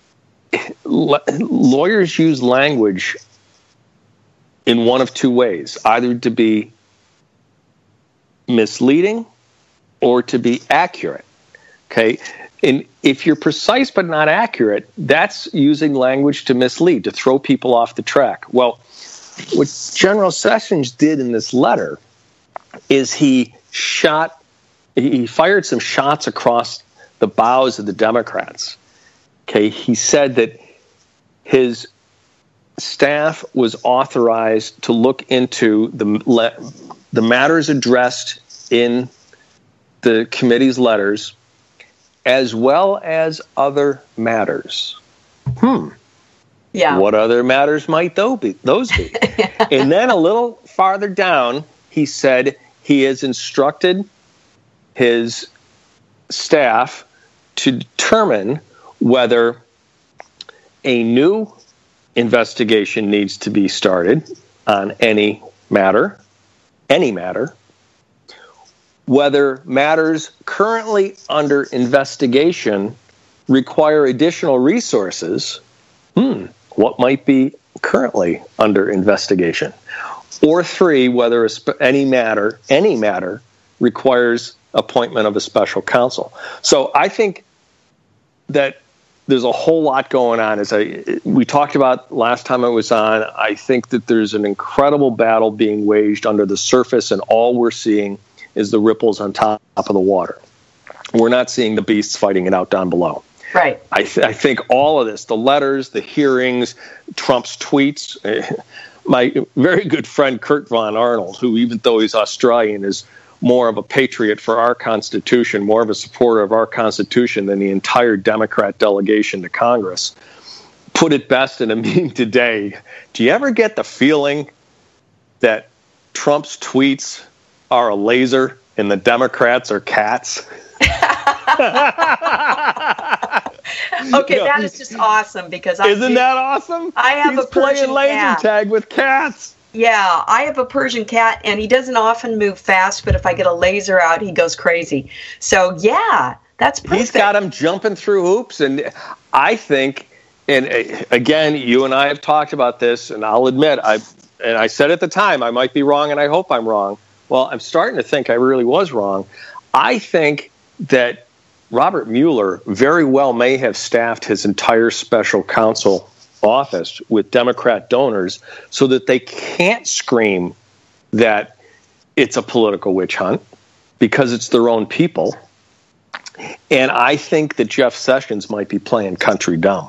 l- lawyers use language in one of two ways, either to be misleading or to be accurate. Okay, and if you're precise but not accurate, that's using language to mislead, to throw people off the track. Well, what General Sessions did in this letter is he shot, he fired some shots across the bows of the Democrats. Okay, he said that his staff was authorized to look into the le- the matters addressed in the committee's letters, as well as other matters. Hmm. Yeah. What other matters might those be? Those be? And then a little farther down, he said he has instructed his staff to determine whether a new investigation needs to be started on any matter, any matter, whether matters currently under investigation require additional resources. Hmm. What might be currently under investigation? Or three, whether a sp- any matter, any matter requires appointment of a special counsel. So I think that there's a whole lot going on. As I we talked about last time I was on, I think that there's an incredible battle being waged under the surface, and all we're seeing is the ripples on top of the water. We're not seeing the beasts fighting it out down below. Right. I, th- I think all of this, the letters, the hearings, Trump's tweets, uh, my very good friend Kurt Von Arnold, who even though he's Australian is more of a patriot for our Constitution, more of a supporter of our Constitution than the entire Democrat delegation to Congress, put it best in a meme today. Do you ever get the feeling that Trump's tweets are a laser and the Democrats are cats? Okay, You know, that is just awesome because I isn't do, that awesome? I have He's a Persian playing laser cat. tag with cats. Yeah, I have a Persian cat, and he doesn't often move fast, but if I get a laser out, he goes crazy. So, yeah, that's perfect. He's got him jumping through hoops, and I think, and uh, again, you and I have talked about this, and I'll admit, I and I said at the time, I might be wrong, and I hope I'm wrong. Well, I'm starting to think I really was wrong. I think that Robert Mueller very well may have staffed his entire special counsel office with Democrat donors so that they can't scream that it's a political witch hunt because it's their own people. And I think that Jeff Sessions might be playing country dumb.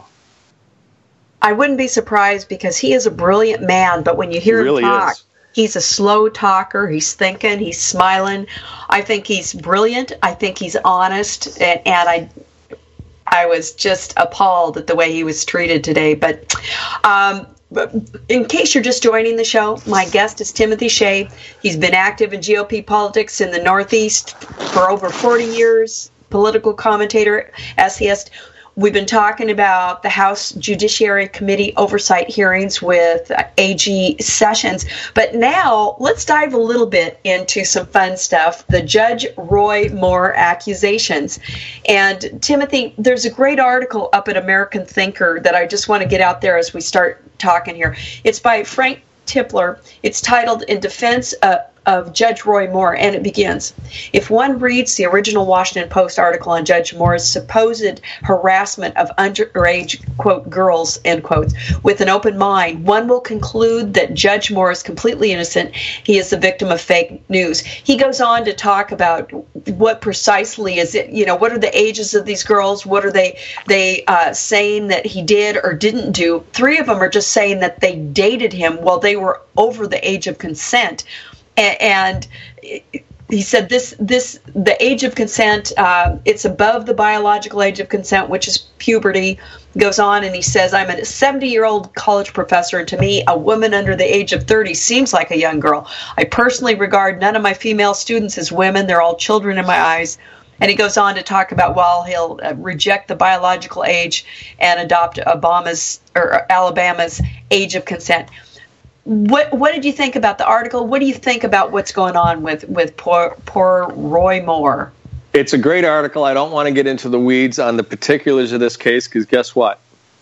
I wouldn't be surprised because he is a brilliant man, but when you hear He really him talk, is. he's a slow talker. He's thinking. He's smiling. I think he's brilliant. I think he's honest, and, and I, I was just appalled at the way he was treated today. But, um, but in case you're just joining the show, my guest is Timothy Shea. He's been active in G O P politics in the Northeast for over forty years. Political commentator, essayist. We've been talking about the House Judiciary Committee oversight hearings with A G Sessions. But now let's dive a little bit into some fun stuff, the Judge Roy Moore accusations. And Timothy, there's a great article up at American Thinker that I just want to get out there as we start talking here. It's by Frank Tipler. It's titled In Defense of of Judge Roy Moore, and it begins, if one reads the original Washington Post article on Judge Moore's supposed harassment of underage, quote, girls, end quotes, with an open mind, one will conclude that Judge Moore is completely innocent. He is the victim of fake news. He goes on to talk about what precisely is it, you know, what are the ages of these girls? What are they, they uh, saying that he did or didn't do? Three of them are just saying that they dated him while they were over the age of consent. And he said this, this the age of consent, uh, it's above the biological age of consent, which is puberty. Goes on and he says, I'm a seventy-year-old college professor, and to me, a woman under the age of thirty seems like a young girl. I personally regard none of my female students as women. They're all children in my eyes. And he goes on to talk about while he'll uh, reject the biological age and adopt Obama's or Alabama's age of consent. What what did you think about the article? What do you think about what's going on with, with poor, poor Roy Moore? It's a great article. I don't want to get into the weeds on the particulars of this case because guess what?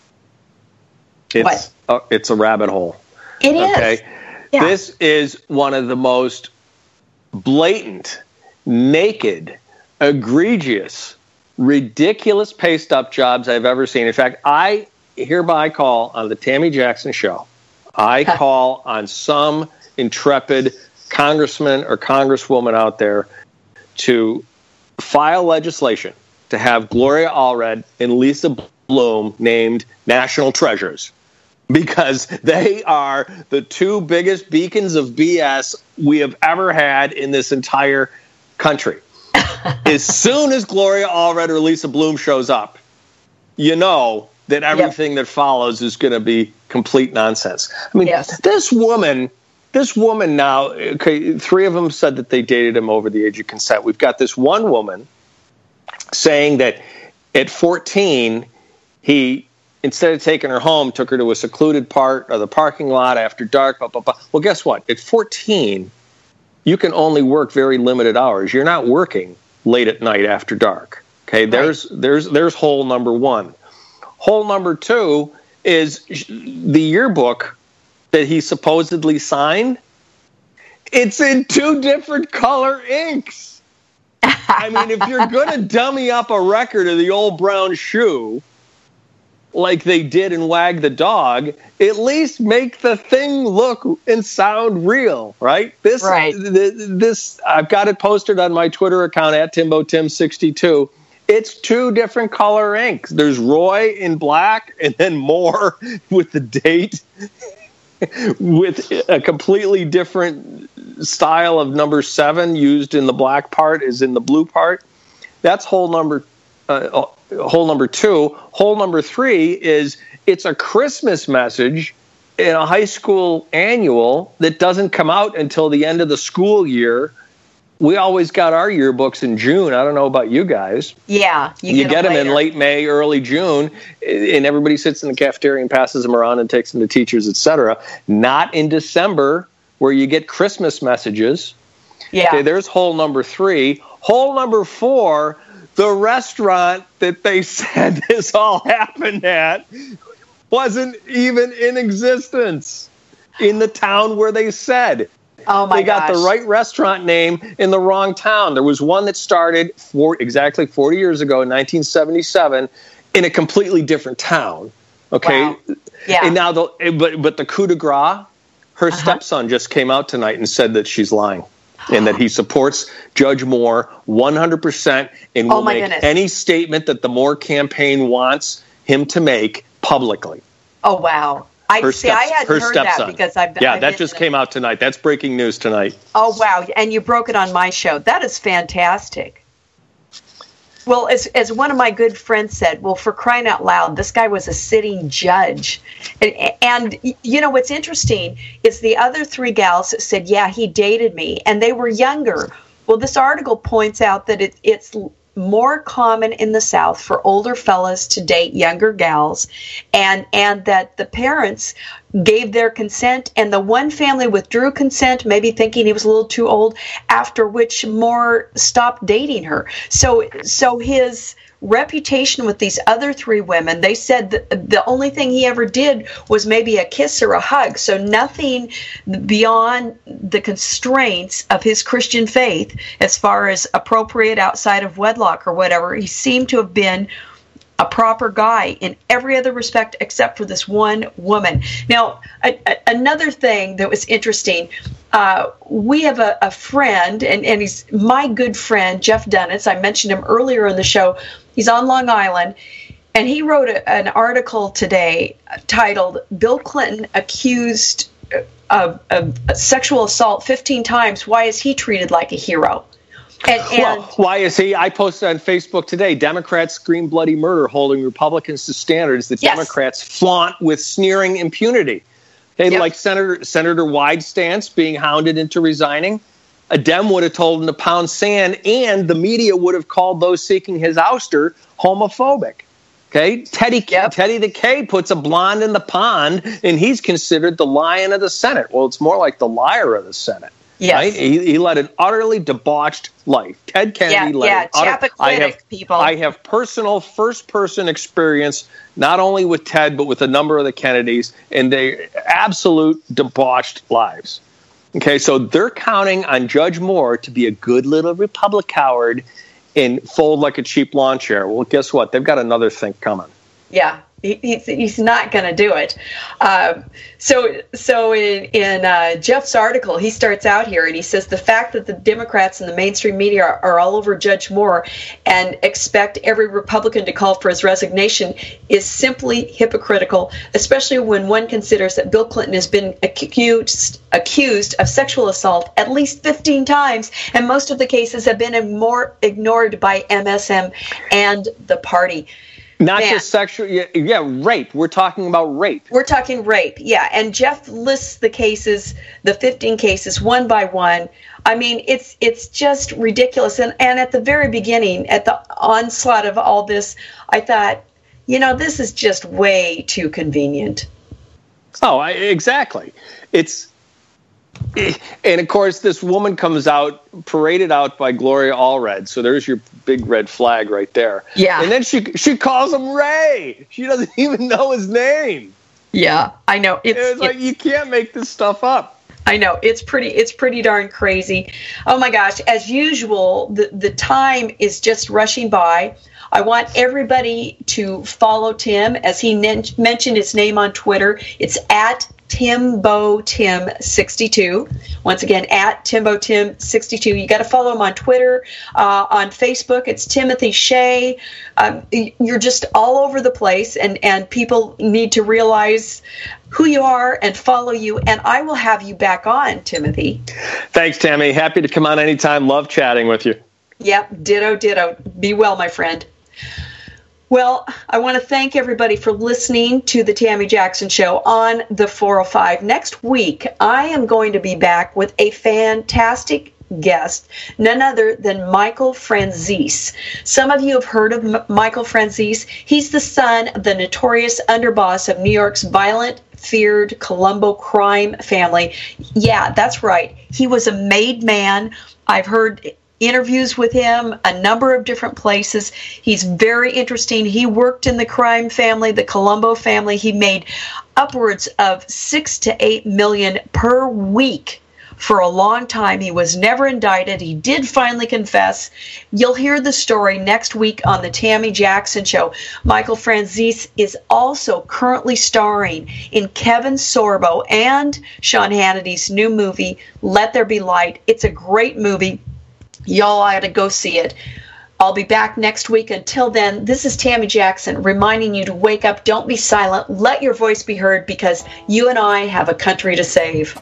It's, what? Uh, it's a rabbit hole. It is. Okay? Yeah. This is one of the most blatant, naked, egregious, ridiculous pay stub jobs I've ever seen. In fact, I hereby call on the Tammy Jackson Show. I call on some intrepid congressman or congresswoman out there to file legislation to have Gloria Allred and Lisa Bloom named national treasures because they are the two biggest beacons of B S we have ever had in this entire country. As soon as Gloria Allred or Lisa Bloom shows up, you know that everything yep. that follows is going to be complete nonsense. I mean, yes. this woman, this woman now, okay, three of them said that they dated him over the age of consent. We've got this one woman saying that at fourteen, he, instead of taking her home, took her to a secluded part of the parking lot after dark, blah, blah, blah. Well, guess what? At fourteen, you can only work very limited hours. You're not working late at night after dark. Okay, right. there's there's there's hole number one. Hole number two is the yearbook that he supposedly signed. It's in two different color inks. I mean, if you're going to dummy up a record of the Old Brown Shoe, like they did in Wag the Dog, at least make the thing look and sound real, right? This, right. Th- this, I've got it posted on my Twitter account at Timbo Tim sixty-two. It's two different color inks. There's Roy in black, and then Moore with the date, with a completely different style of number seven used in the black part is in the blue part. That's hole number. Uh, Hole number two. Hole number three is it's a Christmas message in a high school annual that doesn't come out until the end of the school year. We always got our yearbooks in June. I don't know about you guys. Yeah. You, you get, get them, them in late May, early June, and everybody sits in the cafeteria and passes them around and takes them to teachers, et cetera. Not in December, where you get Christmas messages. Yeah. Okay, there's hole number three. Hole number four, the restaurant that they said this all happened at wasn't even in existence in the town where they said. Oh my They got gosh. the right restaurant name in the wrong town. There was one that started for exactly forty years ago in nineteen seventy-seven in a completely different town. Okay. Wow. Yeah. And now the but but the coup de grace, her uh-huh. stepson just came out tonight and said that she's lying. And that he supports Judge Moore one hundred percent and will oh my make goodness. any statement that the Moore campaign wants him to make publicly. Oh, wow. I Her see. steps- I hadn't her heard stepson. that because I've Yeah, I've that been- just came out tonight. That's breaking news tonight. Oh, wow. And you broke it on my show. That is fantastic. Well, as as one of my good friends said, well, for crying out loud, this guy was a sitting judge. And, and you know, what's interesting is the other three gals that said, yeah, he dated me, and they were younger. Well, this article points out that it, it's more common in the South for older fellas to date younger gals, and and that the parents gave their consent, and the one family withdrew consent, maybe thinking he was a little too old, after which Moore stopped dating her. So so his reputation with these other three women, they said that the only thing he ever did was maybe a kiss or a hug, so nothing beyond the constraints of his Christian faith as far as appropriate outside of wedlock or whatever. He seemed to have been a proper guy in every other respect except for this one woman. Now, a, a, another thing that was interesting, uh, we have a, a friend, and, and he's my good friend, Jeff Dunitz. I mentioned him earlier in the show. He's on Long Island, and he wrote a, an article today titled, Bill Clinton accused of, of sexual assault fifteen times. Why is he treated like a hero? And, and well, why is he? I posted on Facebook today, Democrats scream bloody murder, holding Republicans to standards that yes. Democrats flaunt with sneering impunity. They Yep. like Senator Senator Wyde's stance, being hounded into resigning. A Dem would have told him to pound sand, and the media would have called those seeking his ouster homophobic. Okay, Teddy Yep. Teddy the K puts a blonde in the pond, and he's considered the lion of the Senate. Well, it's more like the liar of the Senate. Yes. Right? He, he led an utterly debauched life. Ted Kennedy Yeah, led yeah, an utter, Chappaquiddick I have, people. I have personal first-person experience, not only with Ted, but with a number of the Kennedys, and they absolute debauched lives. Okay, so they're counting on Judge Moore to be a good little Republic coward and fold like a cheap lawn chair. Well, guess what? They've got another thing coming. Yeah. He, he's, he's not going to do it. Um, so so in, in uh, Jeff's article, he starts out here and he says the fact that the Democrats and the mainstream media are, are all over Judge Moore and expect every Republican to call for his resignation is simply hypocritical, especially when one considers that Bill Clinton has been accused, accused of sexual assault at least fifteen times, and most of the cases have been more ignored by M S M and the party. Not Man. just sexual, yeah, yeah, rape. We're talking about rape. We're talking rape, yeah. And Jeff lists the cases, the fifteen cases, one by one. I mean, it's it's just ridiculous. And, and at the very beginning, at the onslaught of all this, I thought, you know, this is just way too convenient. Oh, I, exactly. It's, and of course, this woman comes out, paraded out by Gloria Allred. So there's your big red flag right there. Yeah. And then she she calls him Ray. She doesn't even know his name. Yeah, I know. It's, it's like, it's, you can't make this stuff up. I know. It's pretty, it's pretty darn crazy. Oh my gosh. As usual, the, the time is just rushing by. I want everybody to follow Tim, as he nen- mentioned his name on Twitter. It's at Timbo Tim sixty-two. Once again, at Timbo Tim sixty-two. You got to follow him on Twitter, uh, on Facebook. It's Timothy Shea. Um, you're just all over the place, and, and people need to realize who you are and follow you. And I will have you back on, Timothy. Thanks, Tammy. Happy to come on anytime. Love chatting with you. Yep. Ditto, ditto. Be well, my friend. Well, I want to thank everybody for listening to the Tammy Jackson Show on the four oh five. Next week, I am going to be back with a fantastic guest, none other than Michael Franzese. Some of you have heard of M- Michael Franzese. He's the son of the notorious underboss of New York's violent, feared Colombo crime family. Yeah, that's right. He was a made man. I've heard interviews with him a number of different places. He's very interesting. He worked in the crime family, the Colombo family. He made upwards of six to eight million per week for a long time. He was never indicted. He did finally confess. You'll hear the story next week on the Tammy Jackson Show. Michael Franzese is also currently starring in Kevin Sorbo and Sean Hannity's new movie, Let There Be Light. It's a great movie. Y'all ought to go see it. I'll be back next week. Until then, this is Tammy Jackson reminding you to wake up, don't be silent, let your voice be heard, because you and I have a country to save.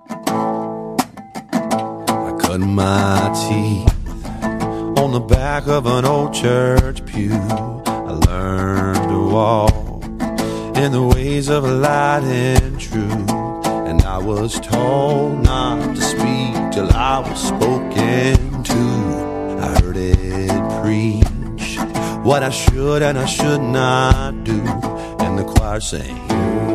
I cut my teeth on the back of an old church pew. I learned to walk in the ways of light and truth. And I was told not to speak till I was spoken to. I heard it preach what I should and I should not do. And the choir sang,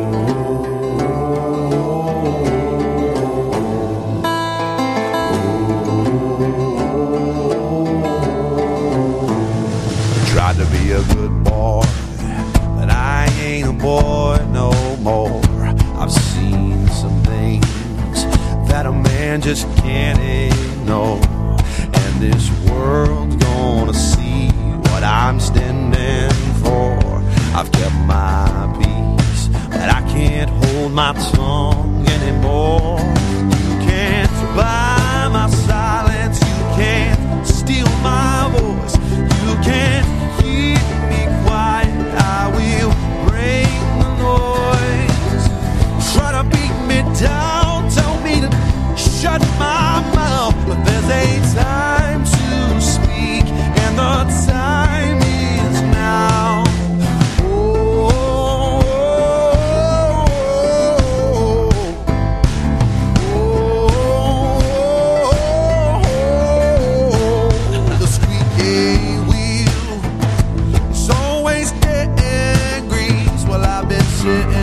I tried to be a good boy, but I ain't a boy no more. I've seen some things that a man just can't ignore. And this world's gonna see what I'm standing for. I've kept my peace, but I can't hold my tongue anymore. You can't buy my silence, you can't steal my voice, you can't keep me quiet. I will break the noise. Try to beat me down, tell me to shut my mouth, but there's a time to speak, and the time is now. Oh, oh, oh, the squeaky wheel is always getting grease. Well, I've been sitting